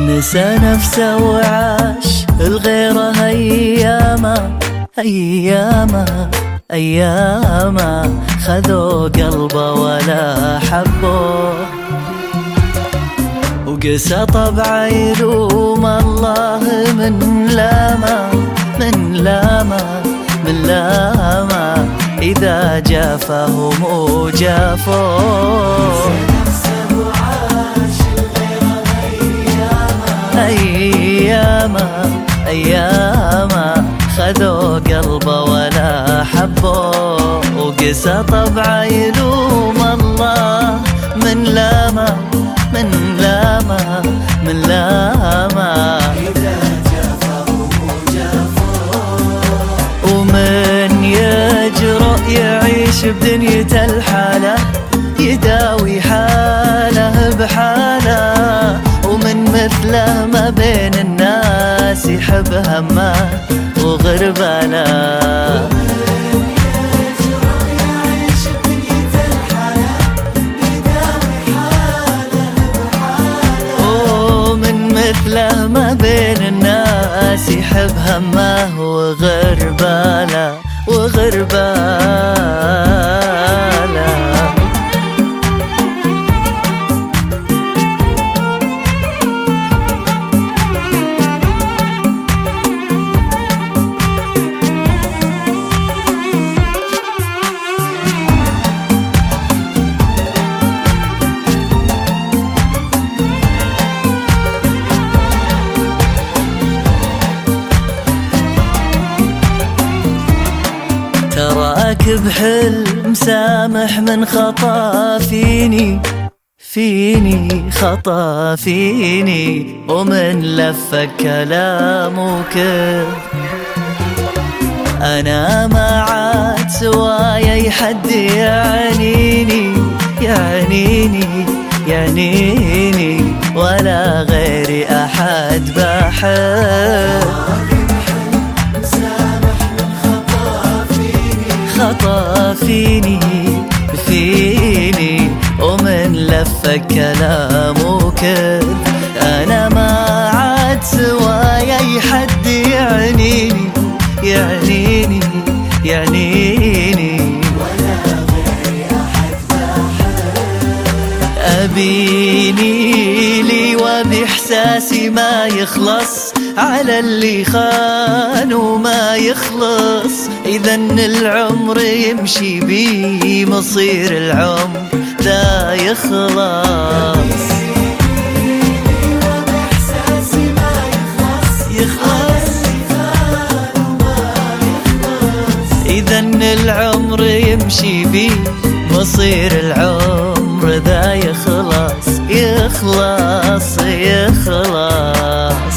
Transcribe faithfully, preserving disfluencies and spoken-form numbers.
نسى نفسه وعاش الغيره أيامه أيامه أيامه، خذوا قلبه ولا حبوه، وقسى طبعه يلوم الله من لامه من لامه من لامه، إذا جافه مو جافوه. أيامه أيامه، خذوا قلبه ولا حبوه، وقسى طبعه يلوم الله من لامه من لامه من لامه، إذا جافه مو جافوه. ومن يجرؤ يعيش بدنيته الحالة، يداوي حاله بحاله، ومن مثله ما بين الناس يحب همه وغرباله. ومن مثله ما بين الناس يحب همه وغرباله وغرباله. تراك بحلم سامح من خطا فيني فيني خطا فيني، ومن لفك كلام وكذب، أنا ما عاد سواي حد يعنيني يعنيني يعنيني، ولا غيري أحد بحب. خطا فيني فيني، ومن لفك كلام وكذب، أنا ما عاد سواي أي حد يعنيني يعنيني يعنيني، ولا غيري أحد بحب. أبيني لي وبإحساسي ما يخلص على اللي خان وما يخلص، إذا العمر يمشي بي مصير العمر ذا يخلص. إذا العمر يمشي بي مصير العمر ذا يخلص يخلص يخلص.